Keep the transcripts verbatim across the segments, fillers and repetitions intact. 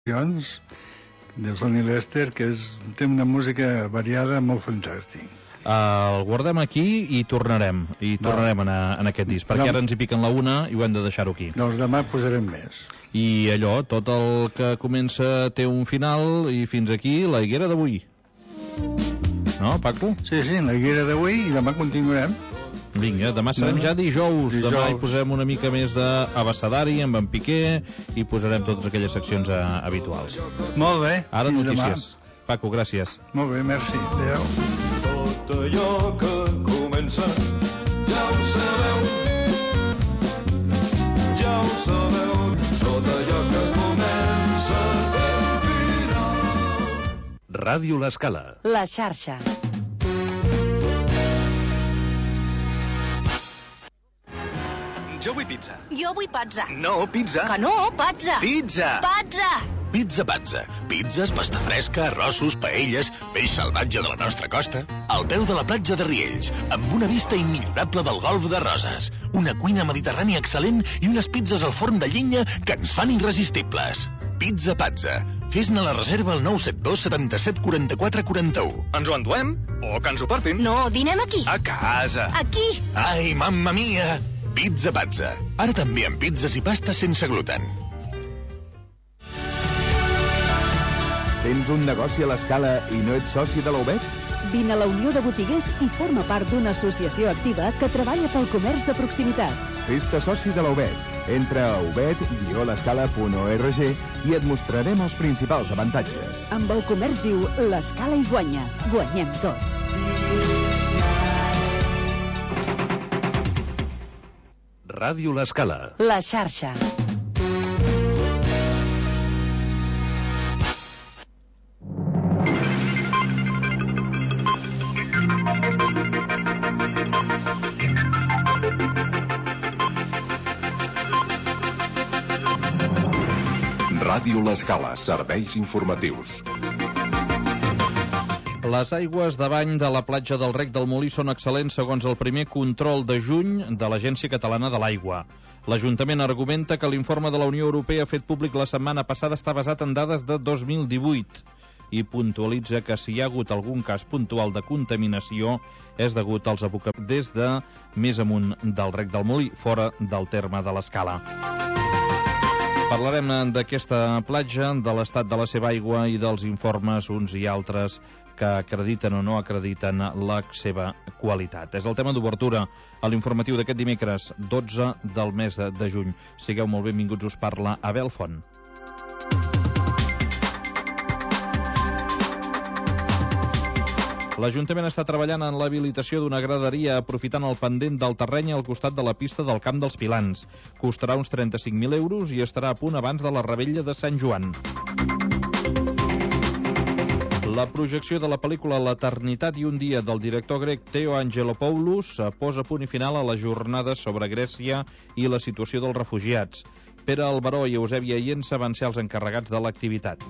de Sonny Lester, que és, té una música variada molt fantàstic. Uh, el guardem aquí i tornarem i tornarem en, a, en aquest disc, perquè ara ens hi piquen la una i ho hem de deixar-ho aquí. Doncs demà posarem més. I allò, tot el que comença té un final, i fins aquí la higuera d'avui. No, Paco? Sí, sí, la higuera d'avui, i demà continuarem. Vinga, demà serem ja dijous. dijous. Demà hi posem una mica més d'abecedari amb en Piqué i posarem totes aquelles seccions a, habituals. Molt bé. Ara notícies. Demà. Paco, gràcies. Molt bé, merci. Adéu. Tot allò que comença ja ho sabeu, ja ho sabeu. Tot allò que comença té un final. Ràdio L'Escala. La xarxa. Jo vull pizza. Jo vull pizza. No, pizza. Que no, pizza. Pizza. Pizza. Pizza Pazza. Pizzas, pasta fresca, arrossos, paelles, peix salvatge de la nostra costa. Al peu de la platja de Riells, amb una vista immillorable del golf de Roses. Una cuina mediterrània excel·lent i unes pizzas al forn de llenya que ens fan irresistibles. Pizza Pazza. Fes-ne la reserva al nou set dos setanta-set quaranta-quatre quaranta-u. Ens ho enduem? O que ens ho portin? No, dinem aquí. A casa. Aquí. Ai, mamma mia! Pizza Pazza. Ara també amb pizzas i pastes sense gluten. Tens un negoci a l'Escala i no ets soci de la U B E T? Vine a la Unió de Botiguers i forma part d'una associació activa que treballa pel comerç de proximitat. Fes-te soci de la U B E T. Entra a ubet guió l'escala punt org i et mostrarem els principals avantatges. Amb el comerç viu, l'Escala hi guanya. Guanyem tots. Ràdio L'Escala. La xarxa. Ràdio L'Escala, serveis informatius. Les aigües de bany de la platja del Rec del Molí són excel·lents segons el primer control de juny de l'Agència Catalana de l'Aigua. L'Ajuntament argumenta que l'informe de la Unió Europea fet públic la setmana passada està basat en dades de dos mil divuit i puntualitza que si hi ha hagut algun cas puntual de contaminació és degut als abocaments des de més amunt del Rec del Molí, fora del terme de l'Escala. Parlarem d'aquesta platja, de l'estat de la seva aigua i dels informes uns i altres que acrediten o no acrediten la seva qualitat. És el tema d'obertura a l'informatiu d'aquest dimecres, dotze del mes de juny. Sigueu molt benvinguts, us parla Abel Font. L'Ajuntament està treballant en l'habilitació d'una graderia aprofitant el pendent del terreny al costat de la pista del Camp dels Pilans. Costarà uns trenta-cinc mil euros i estarà a punt abans de la revetlla de Sant Joan. La projecció de la pel·lícula L'Eternitat i un dia del director grec Theo Angelopoulos posa punt i final a les jornades sobre Grècia i la situació dels refugiats. Pere Albaró i Eusèbia Iensa van ser els encarregats de l'activitat.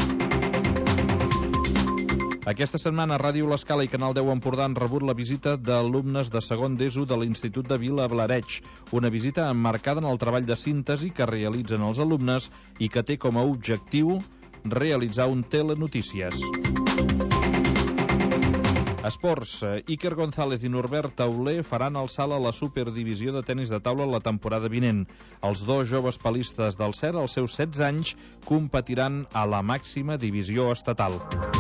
Aquesta setmana Ràdio L'Escala i Canal deu Empordà han rebut la visita d'alumnes de segon d'ESO de l'Institut de Vila Blareig, una visita emmarcada en el treball de síntesi que realitzen els alumnes i que té com a objectiu realitzar un telenotícies. Esports. Iker González i Norbert Tauler faran el salt a la superdivisió de tenis de taula la temporada vinent. Els dos joves palistes del C E R, als seus setze anys, competiran a la màxima divisió estatal.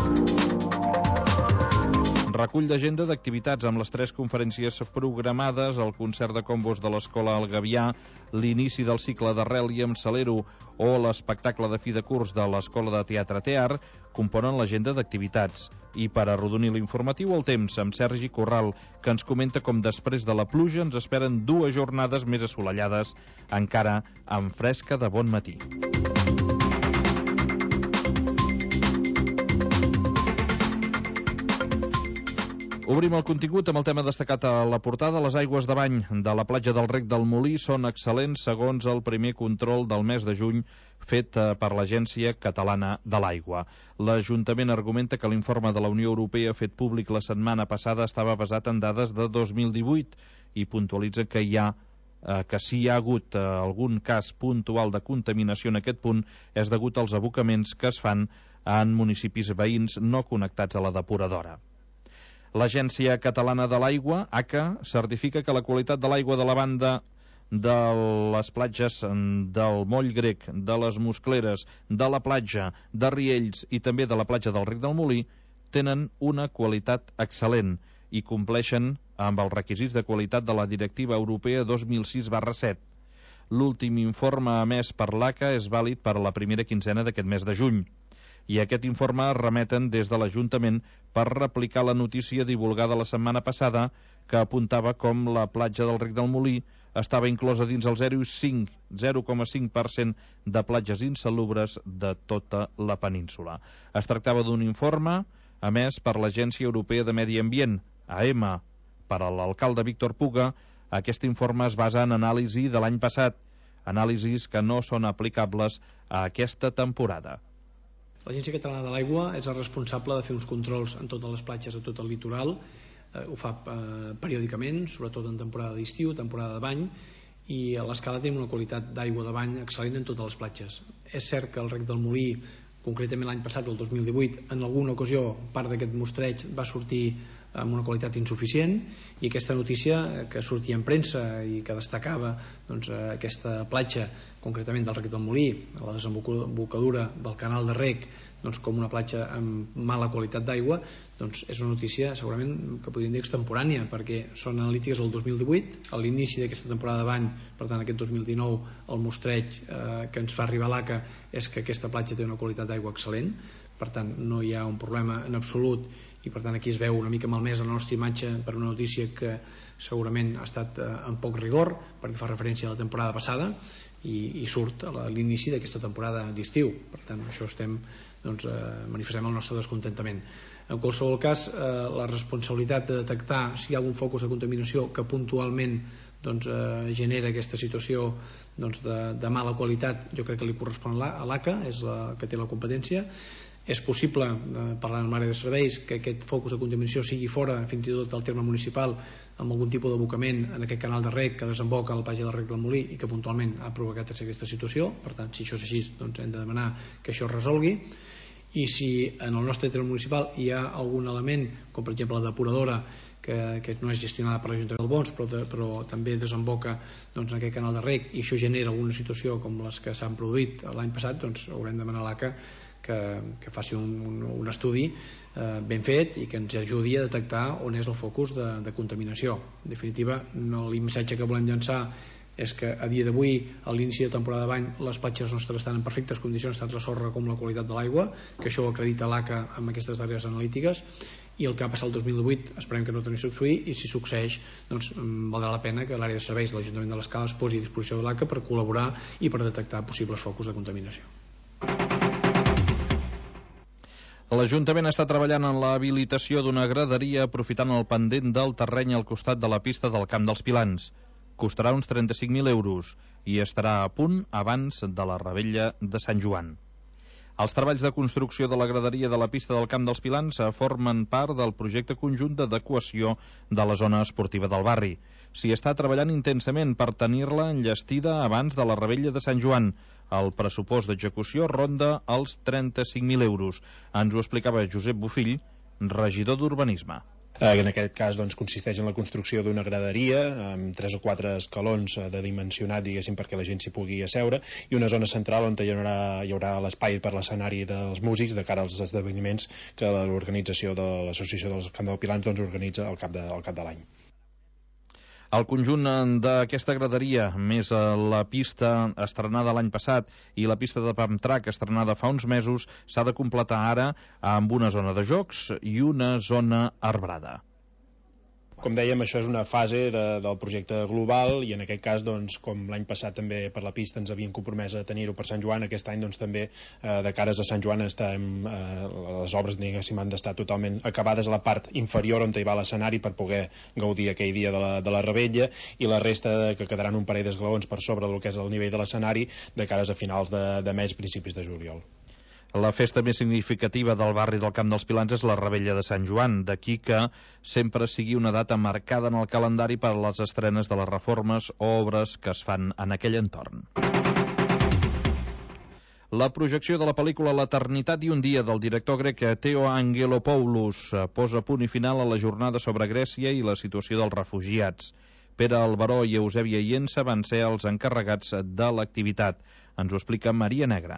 Recull d'agenda d'activitats amb les tres conferències programades, el concert de combos de l'Escola El Gavià, l'inici del cicle d'Arrel i amb Salero o l'espectacle de fi de curs de l'Escola de Teatre Tear componen l'agenda d'activitats. I per arrodonir l'informatiu, el temps, amb Sergi Corral, que ens comenta com després de la pluja ens esperen dues jornades més assolellades, encara amb fresca de bon matí. Obrim el contingut amb el tema destacat a la portada. Les aigües de bany de la platja del Rec del Molí són excel·lents segons el primer control del mes de juny fet per l'Agència Catalana de l'Aigua. L'Ajuntament argumenta que l'informe de la Unió Europea fet públic la setmana passada estava basat en dades de dos mil divuit i puntualitza que hi ha eh, que si hi ha hagut eh, algun cas puntual de contaminació en aquest punt és degut als abocaments que es fan en municipis veïns no connectats a la depuradora. L'Agència Catalana de l'Aigua, A C A, certifica que la qualitat de l'aigua de la banda de les platges del Moll Grec, de les Muscleres, de la platja de Riells i també de la platja del Rec del Molí tenen una qualitat excel·lent i compleixen amb els requisits de qualitat de la Directiva Europea dos mil sis barra set. L'últim informe emès per l'A C A és vàlid per a la primera quinzena d'aquest mes de juny. I aquest informe remeten des de l'Ajuntament per replicar la notícia divulgada la setmana passada que apuntava com la platja del Rec del Molí estava inclosa dins el zero coma cinc per cent de platges insalubres de tota la península. Es tractava d'un informe emès per l'Agència Europea de Medi Ambient, A E M A. Per a l'alcalde Víctor Puga, aquest informe es basa en anàlisi de l'any passat, anàlisis que no són aplicables a aquesta temporada. L'Agència Catalana de l'Aigua és el responsable de fer uns controls en totes les platges, a tot el litoral. Eh, ho fa eh, periòdicament, sobretot en temporada d'estiu, temporada de bany, i a l'Escala tenim una qualitat d'aigua de bany excel·lent en totes les platges. És cert que el Rec del Molí, concretament l'any passat, el dos mil divuit, en alguna ocasió part d'aquest mostreig va sortir amb una qualitat insuficient, i aquesta notícia que sortia en premsa i que destacava doncs, aquesta platja, concretament del Rec del Molí, a la desembocadura del canal de Rec, doncs, com una platja amb mala qualitat d'aigua, doncs és una notícia segurament que podríem dir extemporània, perquè són analítiques del dos mil divuit, a l'inici d'aquesta temporada de bany. Per tant, aquest dos mil dinou el mostreig eh, que ens fa arribar l'A C A és que aquesta platja té una qualitat d'aigua excel·lent. Per tant, no hi ha un problema en absolut, i per tant aquí es veu una mica malmesa la nostra imatge per una notícia que segurament ha estat eh, amb poc rigor, perquè fa referència a la temporada passada i, i surt a l'inici d'aquesta temporada d'estiu. Per tant, això estem, doncs, eh, manifestem el nostre descontentament. En qualsevol cas, eh, la responsabilitat de detectar si hi ha algun focus de contaminació que puntualment doncs, eh, genera aquesta situació doncs, de, de mala qualitat, jo crec que li correspon a l'A C A, és la que té la competència. És possible, eh, parlant amb l'àrea de serveis, que aquest focus de contaminació sigui fora, fins i tot del terme municipal, amb algun tipus d'abocament en aquest canal de rec que desemboca al platja del Rec del Molí i que puntualment ha provocat aquesta situació. Per tant, si això és així, doncs hem de demanar que això es resolgui. I si en el nostre terme municipal hi ha algun element, com per exemple la depuradora, que, que no és gestionada per l'Ajuntament del Bons, però, de, però també desemboca doncs, en aquest canal de rec, i això genera alguna situació com les que s'han produït l'any passat, doncs haurem de demanar a l'A C A que, que faci un, un, un estudi eh, ben fet i que ens ajudi a detectar on és el focus de, de contaminació. En definitiva, no, el missatge que volem llançar és que a dia d'avui, a l'inici de temporada de bany, les platges nostres estan en perfectes condicions, tant la sorra com la qualitat de l'aigua, que això ho acredita l'A C A amb aquestes darreres analítiques, i el que ha passat el dos mil divuit esperem que no torni a succeir, i si succeeix doncs valdrà la pena que l'àrea de serveis de l'Ajuntament de l'Escala es posi a disposició de l'A C A per col·laborar i per detectar possibles focus de contaminació. L'Ajuntament està treballant en l'habilitació d'una graderia aprofitant el pendent del terreny al costat de la pista del Camp dels Pilans. Costarà uns trenta-cinc mil euros i estarà a punt abans de la Revetlla de Sant Joan. Els treballs de construcció de la graderia de la pista del Camp dels Pilans formen part del projecte conjunt d'adequació de la zona esportiva del barri. S'hi està treballant intensament per tenir-la enllestida abans de la Revetlla de Sant Joan. El pressupost d'execució ronda els trenta-cinc mil euros. Ens ho explicava Josep Bofill, regidor d'Urbanisme. En aquest cas doncs, consisteix en la construcció d'una graderia amb tres o quatre escalons de dimensionat, diguéssim, perquè la gent s'hi pugui asseure, i una zona central on hi haurà, hi haurà l'espai per l'escenari dels músics de cara als esdeveniments que l'organització de l'Associació del Camp del Pilans doncs, organitza al cap de, al cap de l'any. El conjunt d'aquesta graderia, més la pista estrenada l'any passat i la pista de pump track estrenada fa uns mesos, s'ha de completar ara amb una zona de jocs i una zona arbrada. Com dèiem, això és una fase de, del projecte global, i en aquest cas, doncs, com l'any passat també per la pista ens havien compromès a tenir-ho per Sant Joan, aquest any doncs, també eh, de cares a Sant Joan estem, eh, les obres diguéssim han d'estar totalment acabades a la part inferior on hi va l'escenari per poder gaudir aquell dia de la, de la Revetlla, i la resta que quedaran un parell d'esglaons per sobre del que és el nivell de l'escenari de cares a finals de, de mes, principis de juliol. La festa més significativa del barri del Camp dels Pilans és la Revetlla de Sant Joan, d'aquí que sempre sigui una data marcada en el calendari per a les estrenes de les reformes o obres que es fan en aquell entorn. La projecció de la pel·lícula L'Eternitat i un dia del director grec Theo Angelopoulos posa punt i final a la jornada sobre Grècia i la situació dels refugiats. Pere Alberó i Eusèbia Iensa van ser els encarregats de l'activitat. Ens ho explica Maria Negra.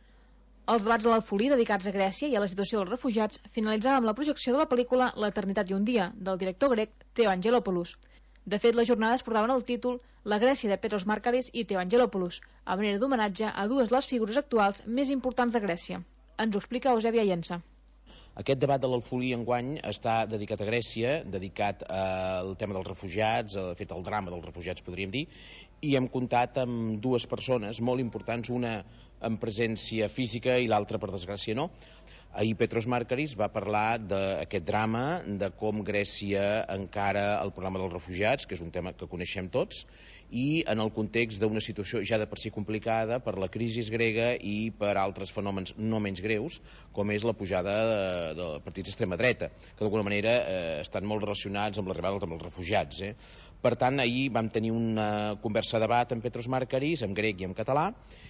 Els debats de l'Alfolí dedicats a Grècia i a la situació dels refugiats finalitzaven amb la projecció de la pel·lícula L'Eternitat i un dia, del director grec Theo Angelopoulos. De fet, les jornades portaven el títol La Grècia de Petros Markaris i Theo Angelopoulos, a manera d'homenatge a dues de les figures actuals més importants de Grècia. Ens ho explica Eusèbia Iensa. Aquest debat de l'Alfolí enguany està dedicat a Grècia, dedicat al tema dels refugiats, de fet al drama dels refugiats podríem dir, i hem comptat amb dues persones molt importants, una en presència física i l'altra, per desgràcia, no. Ahir Petros Markaris va parlar d'aquest drama, de com Grècia encara el problema dels refugiats, que és un tema que coneixem tots, i en el context d'una situació ja de per si complicada per la crisi grega i per altres fenòmens no menys greus, com és la pujada de, de partits d'extrema dreta, que d'alguna manera eh, estan molt relacionats amb l'arribada dels refugiats. Eh? Per tant, ahir vam tenir una conversa de debat amb Petros Markaris, en grec i en català,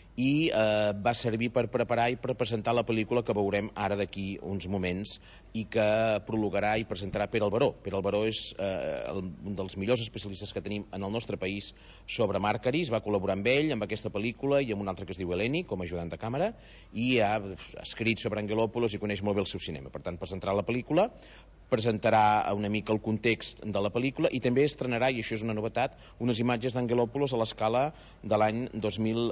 i eh, va servir per preparar i per presentar la pel·lícula que veurem ara d'aquí uns moments i que prologarà i presentarà Pere Alberó. Pere Alberó és eh, el, un dels millors especialistes que tenim en el nostre país sobre Markaris, va col·laborar amb ell amb aquesta pel·lícula i amb un altre que es diu Eleni com a ajudant de càmera i ha escrit sobre Angelopoulos i coneix molt bé el seu cinema. Per tant, presentarà la pel·lícula, presentarà una mica el context de la pel·lícula i també estrenarà, i això és una novetat, unes imatges d'Angelopoulos a l'Escala de l'any dos mil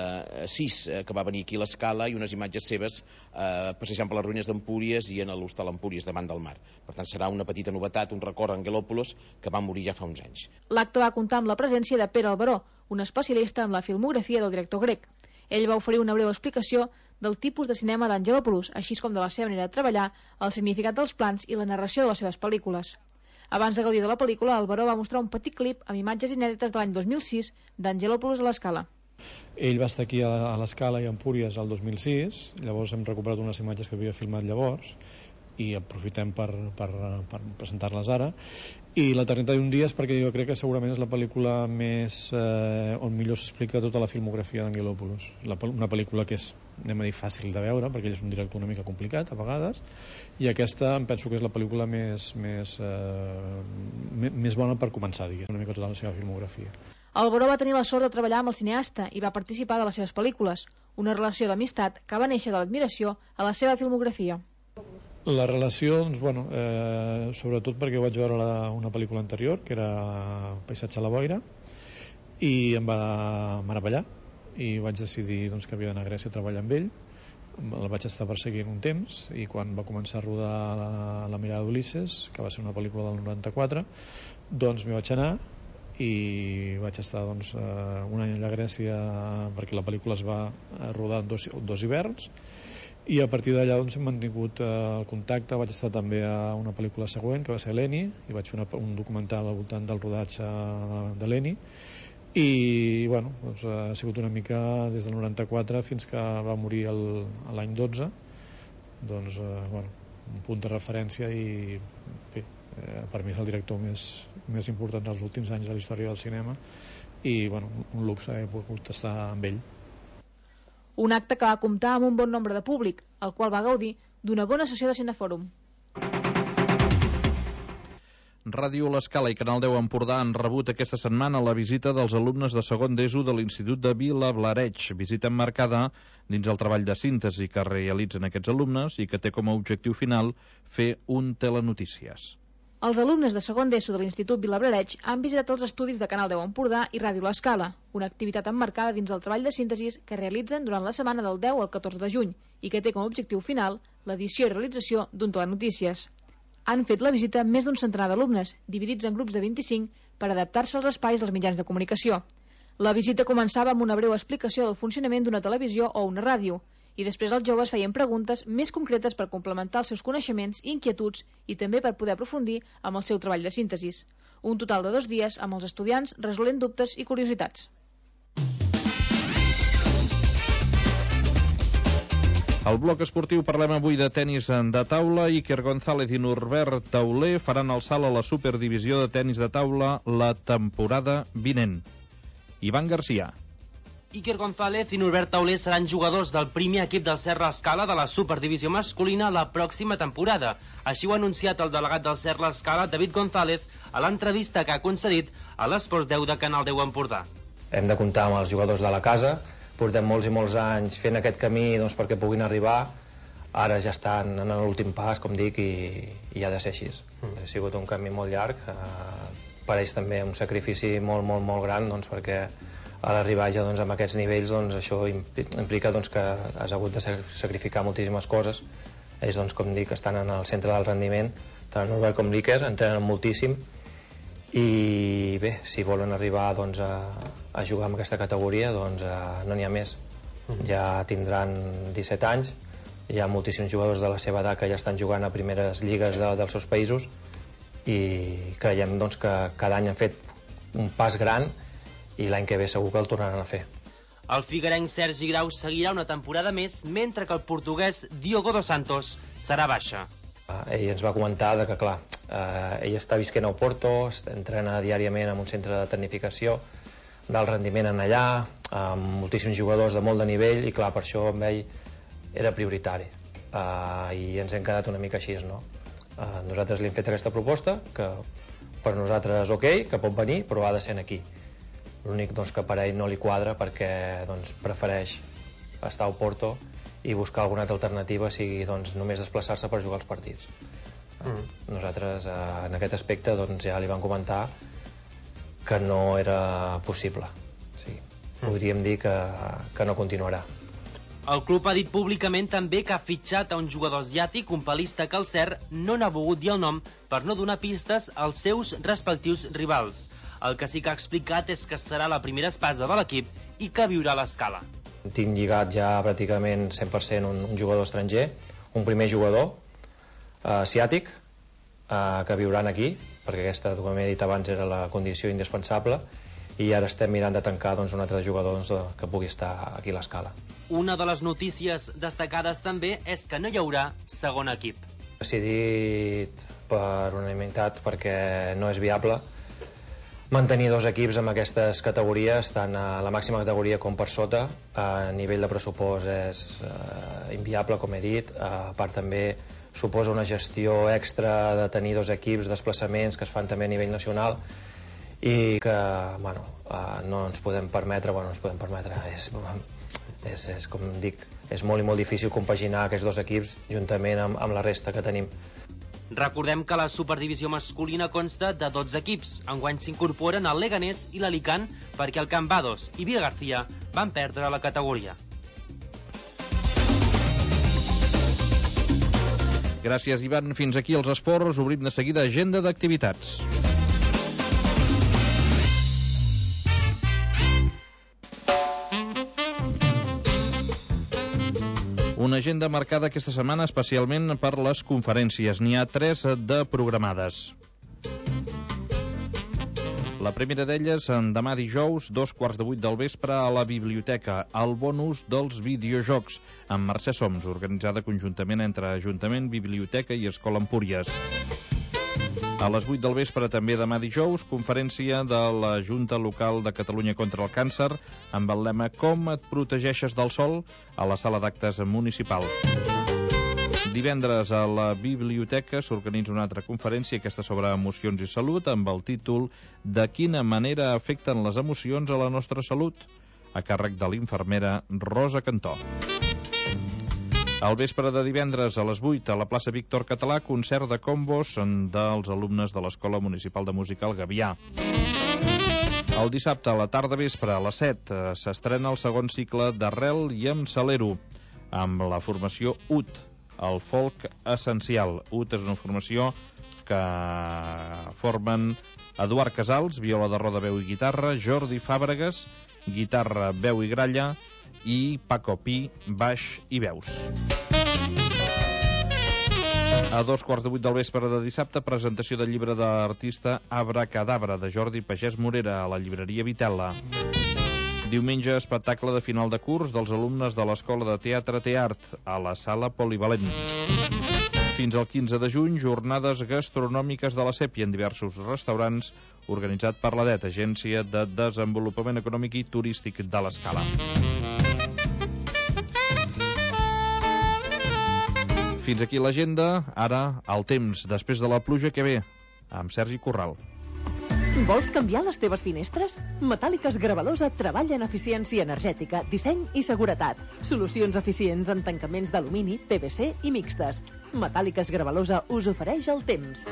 sis, eh, que va venir aquí a l'Escala, i unes imatges seves eh, passejant per les ruïnes d'Empúries i en l'hostal Empúries davant del mar. Per tant, serà una petita novetat, un record a Angelopoulos que va morir ja fa uns anys. L'acte va comptar amb la presència de Pere Alberó, un especialista en la filmografia del director grec. Ell va oferir una breu explicació del tipus de cinema d'Angelopoulos, així com de la seva manera de treballar, el significat dels plans i la narració de les seves pel·lícules. Abans de gaudir de la pel·lícula, Alberó va mostrar un petit clip amb imatges inèdites de l'any dos mil sis d'Angelopoulos a l'Escala. Ell va estar aquí a l'Escala i a Empúries el dos mil sis, llavors hem recuperat unes imatges que havia filmat llavors i aprofitem per, per, per presentar-les ara. I L'Eternitat d'un dia és perquè jo crec que segurament és la pel·lícula més eh, on millor s'explica tota la filmografia d'Angelopoulos. La, una pel·lícula que és, anem a dir, fàcil de veure perquè ell és un director una mica complicat a vegades, i aquesta em penso que és la pel·lícula més, més, eh, més bona per començar, diguem, una mica tota la seva filmografia. Alberó va tenir la sort de treballar amb el cineasta i va participar de les seves pel·lícules, una relació d'amistat que va néixer de l'admiració a la seva filmografia. La relació, doncs, bueno, eh, sobretot perquè vaig veure la, una pel·lícula anterior, que era Paisatge a la boira, i em va meravellar, i vaig decidir doncs, que havia d'anar a Grècia a treballar amb ell. El vaig estar perseguint un temps, i quan va començar a rodar La, la mirada d'Ulisses, que va ser una pel·lícula del noranta-quatre, doncs m'hi vaig anar, i vaig estar doncs, un any allà a Grècia perquè la pel·lícula es va rodar en dos, dos hiverns, i a partir d'allà doncs, hem mantingut eh, el contacte. Vaig estar també a una pel·lícula següent que va ser Eleni, i vaig fer una, un documental al voltant del rodatge de l'Eleni, i bueno, doncs, ha sigut una mica des del noranta-quatre fins que va morir l'any dotze, doncs, eh, bueno, un punt de referència, i bé, eh, per mi és el director més, més important dels últims anys de la història del cinema, i bueno, un luxe he pogut estar amb ell. Un acte que va comptar amb un bon nombre de públic, el qual va gaudir d'una bona sessió de Cinefòrum. Ràdio L'Escala i Canal deu Empordà han rebut aquesta setmana la visita dels alumnes de segon d'ESO de l'Institut de Vilablareix, visita emmarcada dins el treball de síntesi que realitzen aquests alumnes i que té com a objectiu final fer un telenotícies. Els alumnes de segon d'ESO de l'Institut Vilablareix han visitat els estudis de Canal deu Empordà i Ràdio L'Escala, una activitat emmarcada dins el treball de síntesi que realitzen durant la setmana del deu al catorze de juny i que té com a objectiu final l'edició i realització d'un telenotícies. Han fet la visita més d'un centenar d'alumnes, dividits en grups de vint-i-cinc, per adaptar-se als espais dels mitjans de comunicació. La visita començava amb una breu explicació del funcionament d'una televisió o una ràdio, i després els joves feien preguntes més concretes per complementar els seus coneixements i inquietuds i també per poder aprofundir amb el seu treball de síntesi. Un total de dos dies amb els estudiants resolent dubtes i curiositats. Al bloc esportiu parlem avui de tenis de taula. Iker González i Norbert Tauler faran el salt a la superdivisió de tenis de taula la temporada vinent. Ivan Garcia. Iker González i Norbert Tauler seran jugadors del primer equip del Serra Escala de la superdivisió masculina la pròxima temporada. Així ho ha anunciat el delegat del Serra Escala, David González, a l'entrevista que ha concedit a l'Esports deu de Canal deu Empordà. Hem de comptar amb els jugadors de la casa. Portem molts i molts anys fent aquest camí doncs, perquè puguin arribar. Ara ja estan en l'últim pas, com dic, i, i ha de ser així. Mm. Ha sigut un camí molt llarg, eh, per ells també un sacrifici molt, molt, molt gran, doncs, perquè a l'arribar ja doncs, amb aquests nivells doncs, això implica doncs, que has hagut de sacrificar moltíssimes coses. Ells, doncs, com dic, estan en el centre del rendiment, tant Norbert com l'Iker, entrenen moltíssim, i bé, si volen arribar doncs, a, a jugar en aquesta categoria doncs, a, no n'hi ha més. Ja tindran disset anys, hi ha moltíssims jugadors de la seva edat que ja estan jugant a primeres lligues de, dels seus països, i creiem doncs, que cada any han fet un pas gran i l'any que ve segur que el tornaran a fer. El figuerenc Sergi Grau seguirà una temporada més, mentre que el portuguès Diogo dos Santos serà baixa. Ell ens va comentar que, clar, eh, ell està visquent a Oporto, entrena diàriament en un centre de tecnificació, d'alt rendiment en allà, amb moltíssims jugadors de molt de nivell, i clar, per això amb ell era prioritari. Eh, I ens hem quedat una mica així, no? Eh, nosaltres li hem fet aquesta proposta, que per nosaltres és ok, que pot venir, però ha de ser aquí. L'únic doncs, que per ell no li quadra perquè doncs, prefereix estar a Oporto i buscar alguna altra alternativa, sigui doncs, només desplaçar-se per jugar els partits. Mm. Nosaltres eh, en aquest aspecte doncs, ja li vam comentar que no era possible. Sí. Mm. Podríem dir que, que no continuarà. El club ha dit públicament també que ha fitxat a un jugador asiàtic, un palista que el Cert no n'ha volgut dir el nom per no donar pistes als seus respectius rivals. El que sí que ha explicat és que serà la primera espasa de l'equip i que viurà a l'Escala. Tinc lligat ja pràcticament cent per cent un, un jugador estranger, un primer jugador eh, asiàtic eh, que viuran aquí, perquè aquesta, com he dit abans, era la condició indispensable, i ara estem mirant de tancar doncs, un altre jugador doncs, que pugui estar aquí a l'Escala. Una de les notícies destacades també és que no hi haurà segon equip. Decidit per unanimitat perquè no és viable mantenir dos equips amb aquestes categories, tant a la màxima categoria com per sota. A nivell de pressupost és eh, inviable, com he dit. A part també suposa una gestió extra de tenir dos equips, desplaçaments que es fan també a nivell nacional, i que bueno, eh, no ens podem permetre, bueno, ens podem permetre, és, és, és com dic, és molt i molt difícil compaginar aquests dos equips juntament amb, amb la resta que tenim. Recordem que la superdivisió masculina consta de dotze equips. Enguany s'incorporen el Leganés i l'Alicant perquè el Can Bados i Vila García van perdre la categoria. Gràcies, Ivan. Fins aquí els esports. Obrim de seguida agenda d'activitats. Una agenda marcada aquesta setmana especialment per les conferències. N'hi ha tres de programades. La primera d'elles, demà dijous, dos quarts de vuit del vespre, a la biblioteca, el bonus dels videojocs, amb Mercè Soms, organitzada conjuntament entre Ajuntament, Biblioteca i Escola Empúries. A les vuit del vespre, també demà dijous, conferència de la Junta Local de Catalunya contra el Càncer, amb el lema Com et protegeixes del sol, a la sala d'actes municipal. Divendres a la biblioteca s'organitza una altra conferència, aquesta sobre emocions i salut, amb el títol De quina manera afecten les emocions a la nostra salut, a càrrec de l'infermera Rosa Cantó. Al vespre de divendres a les vuit a la plaça Víctor Català, concert de combos dels alumnes de l'Escola Municipal de Música al Gavià. El dissabte a la tarda vespre a les set s'estrena el segon cicle d'Arrel i amb Salero, amb la formació U T, el folk essencial. U T és una formació que formen Eduard Casals, viola de roda, veu i guitarra, Jordi Fàbregas, guitarra, veu i gralla, i Paco Pi, baix i veus. A dos quarts de vuit del vespre de dissabte, presentació del llibre de l'artista Abracadabra, de Jordi Pagès Morera, a la llibreria Vitella. Diumenge, espectacle de final de curs dels alumnes de l'Escola de Teatre Teart a la Sala Polivalent. Fins al quinze de juny, jornades gastronòmiques de la Sèpia en diversos restaurants, organitzat per l'A D E T, Agència de Desenvolupament Econòmic i Turístic de l'Escala. Fins aquí l'agenda, ara el temps, després de la pluja que ve, amb Sergi Corral. Vols canviar les teves finestres? Metàl·liques Gravalosa treballa en eficiència energètica, disseny i seguretat. Solucions eficients en tancaments d'alumini, P V C i mixtes. Metàl·liques Gravalosa us ofereix el temps.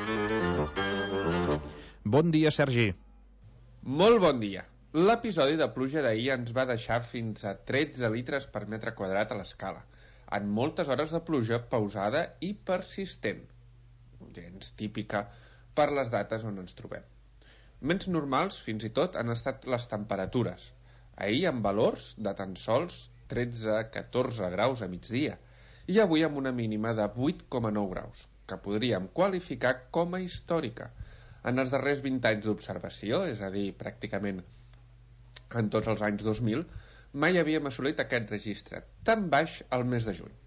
Bon dia, Sergi. Molt bon dia. L'episodi de pluja d'ahir ens va deixar fins a tretze litres per metre quadrat a l'escala, en moltes hores de pluja pausada i persistent. Gens típica per les dates on ens trobem. Menys normals, fins i tot, han estat les temperatures. Ahir amb valors de tan sols tretze a catorze graus a migdia i avui amb una mínima de vuit coma nou graus, que podríem qualificar com a històrica. En els darrers vint anys d'observació, és a dir, pràcticament en tots els anys dos mil, mai havíem assolit aquest registre tan baix al mes de juny.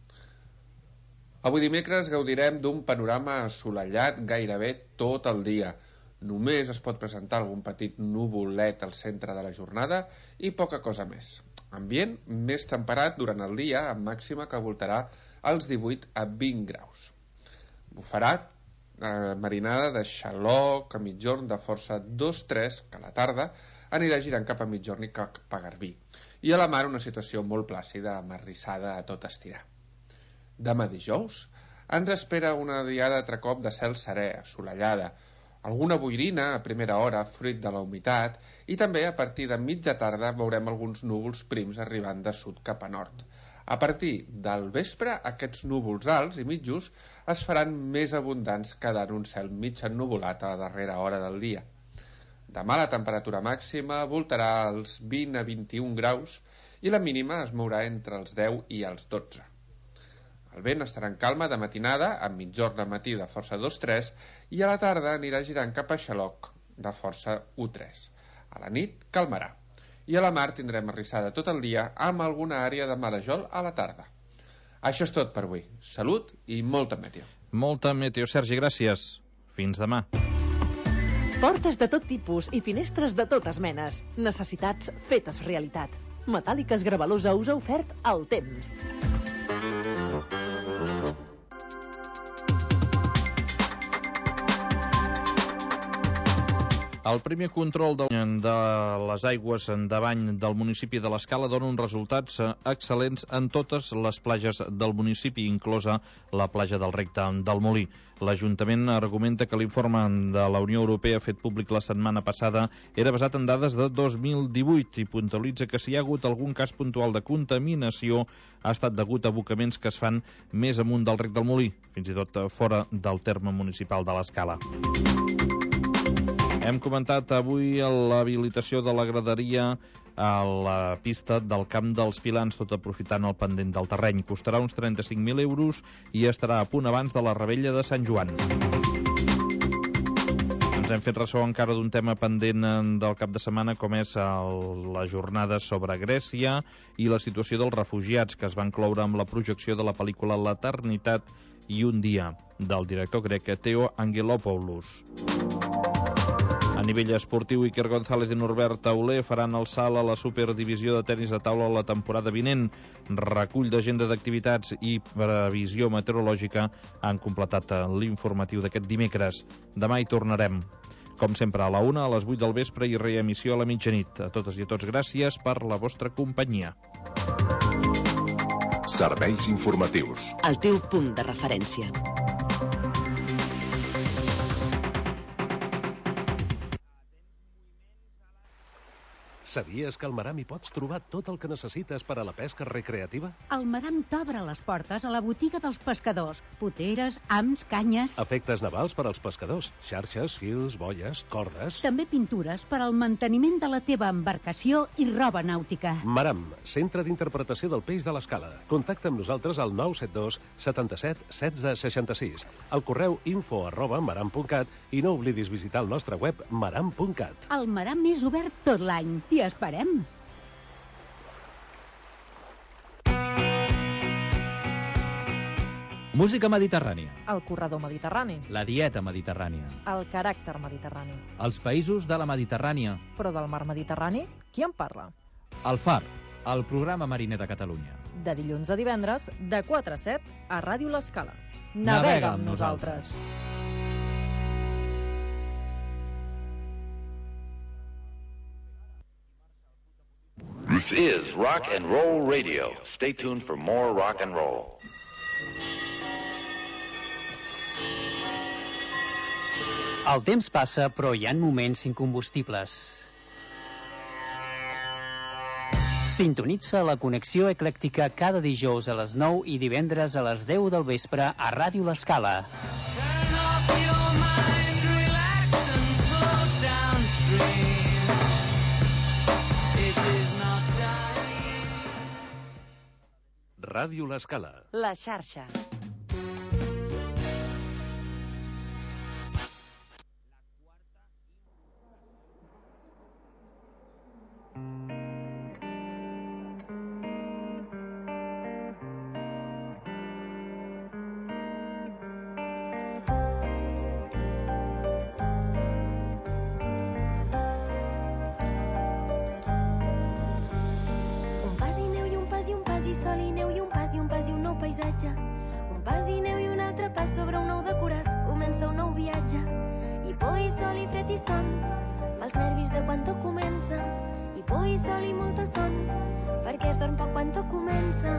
Avui dimecres gaudirem d'un panorama assolellat gairebé tot el dia. Només es pot presentar algun petit nuvolet al centre de la jornada i poca cosa més. Ambient més temperat durant el dia, amb màxima que voltarà als divuit a vint graus. Bufarà eh, marinada de xaloc a mitjorn de força dos tres, que a la tarda anirà girant cap a mitjorn i cap a Garbí. I a la mar una situació molt plàcida, amarrissada a tot estirar. Demà dijous ens espera una diada altre cop de cel serè, assolellada, alguna boirina a primera hora, fruit de la humitat, i també a partir de mitja tarda veurem alguns núvols prims arribant de sud cap a nord. A partir del vespre, aquests núvols alts i mitjos es faran més abundants, quedant un cel mig ennuvolat a la darrera hora del dia. Demà la temperatura màxima voltarà als vint a vint-i-un graus i la mínima es mourà entre els deu i els dotze. El vent estarà en calma de matinada, amb mitjorn de matí de força dos tres, i a la tarda anirà girant cap a xaloc de força u tres. A la nit calmarà. I a la mar tindrem arrissada tot el dia amb alguna àrea de marejol a la tarda. Això és tot per avui. Salut i molta meteo. Molta meteo, Sergi, gràcies. Fins demà. Portes de tot tipus i finestres de totes menes. Necessitats fetes realitat. Metàl·liques Gravalosa us ha ofert el temps. El primer control de les aigües de bany del municipi de l'Escala dona uns resultats excel·lents en totes les platges del municipi, inclosa la platja del Recte del Molí. L'Ajuntament argumenta que l'informe de la Unió Europea fet públic la setmana passada era basat en dades de dos mil divuit i puntualitza que si hi ha hagut algun cas puntual de contaminació ha estat degut a abocaments que es fan més amunt del Rec del Molí, fins i tot fora del terme municipal de l'Escala. Hem comentat avui l'habilitació de la graderia a la pista del Camp dels Pilans, tot aprofitant el pendent del terreny. Costarà uns trenta-cinc mil euros i estarà a punt abans de la Revetlla de Sant Joan. Ens hem fet ressò encara d'un tema pendent del cap de setmana, com és el, la jornada sobre Grècia i la situació dels refugiats, que es van cloure amb la projecció de la pel·lícula L'Eternitat i un dia, del director grec Theo Angelopoulos. A nivell esportiu, Iker González i Norbert Tauler faran el salt a la superdivisió de tenis de taula la temporada vinent. Recull d'agenda d'activitats i previsió meteorològica han completat l'informatiu d'aquest dimecres. Demà hi tornarem. Com sempre, a la una, a les vuit del vespre i reemissió a la mitjanit. A totes i a tots, gràcies per la vostra companyia. Serveis informatius. El teu punt de referència. Sabies que al Maram hi pots trobar tot el que necessites per a la pesca recreativa? El Maram t'obre les portes a la botiga dels pescadors. Poteres, hams, canyes... Efectes navals per als pescadors. Xarxes, fils, boies, cordes... També pintures per al manteniment de la teva embarcació i roba nàutica. Maram, centre d'interpretació del peix de l'Escala. Contacta amb nosaltres al nou set dos setanta-set setze seixanta-sis. Al correu info arroba maram punt cat i no oblidis visitar el nostre web maram punt cat. El Maram és obert tot l'any. T'hi esperem. Música mediterrània. El corredor mediterrani. La dieta mediterrània. El caràcter mediterrani. Els països de la Mediterrània. Però del mar Mediterrani, qui en parla? El Far, el programa mariner de Catalunya. De dilluns a divendres, de quatre a set, a Ràdio L'Escala. Navega, Navega amb amb nosaltres. This is Rock and Roll Radio. Stay tuned for more rock and roll. El temps passa, però hi ha moments incombustibles. Sintonitza la connexió eclèctica cada dijous a les nou i divendres a les deu del vespre a Ràdio L'Escala. Ràdio L'Escala. La xarxa. Un pas i neu i un altre pas sobre un nou decorat. Comença un nou viatge. I por i sol i fred i son, els nervis de quan tot comença. I por i sol i molta son, perquè es dorm poc quan tot comença.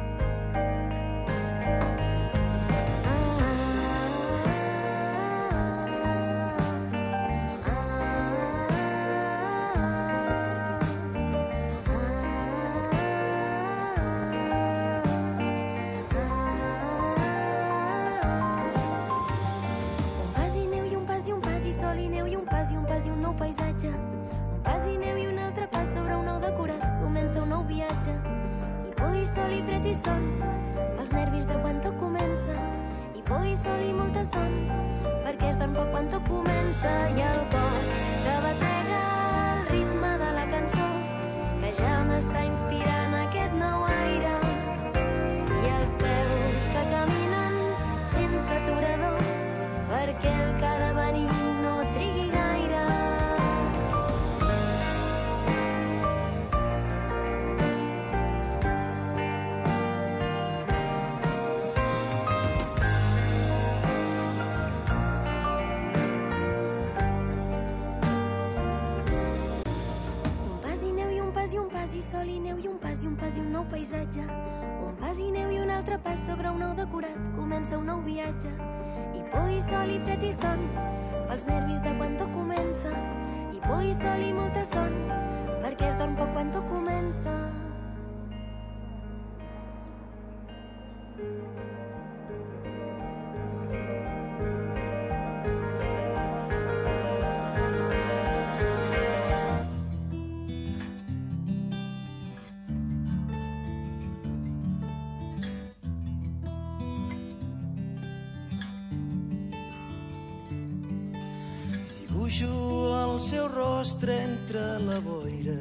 Dibuixo el seu rostre entre la boira.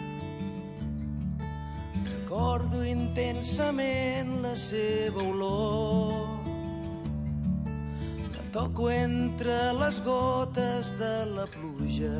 Recordo intensament la seva olor. La toco entre les gotes de la pluja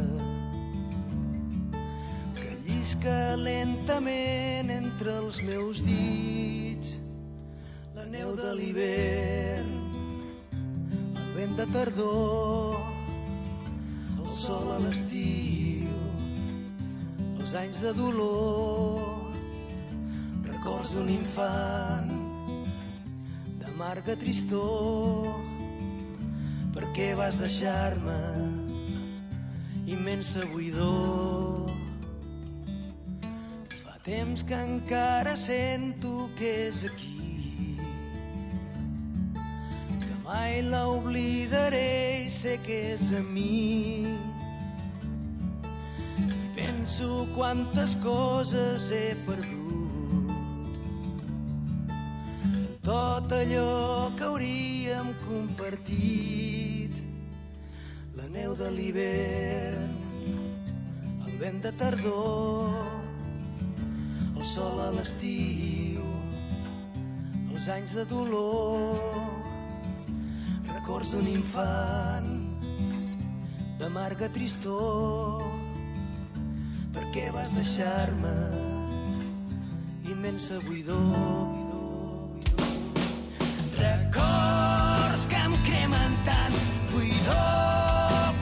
que llisca lentament entre els meus dits. La neu de l'hivern, el vent de tardor, el sol a l'estiu, els anys de dolor, records d'un infant d'amarga tristor. Per què vas deixar-me immensa buidor? Fa temps que encara sento que és aquí, que mai l'oblidaré i sé que és a mi. I penso quantes coses he perdut, tot allò que hauríem compartit. La neu de l'hivern, el vent de tardor, el sol a l'estiu, els anys de dolor, records d'un infant d'amarga tristor. Per què vas deixar-me immensa buidor?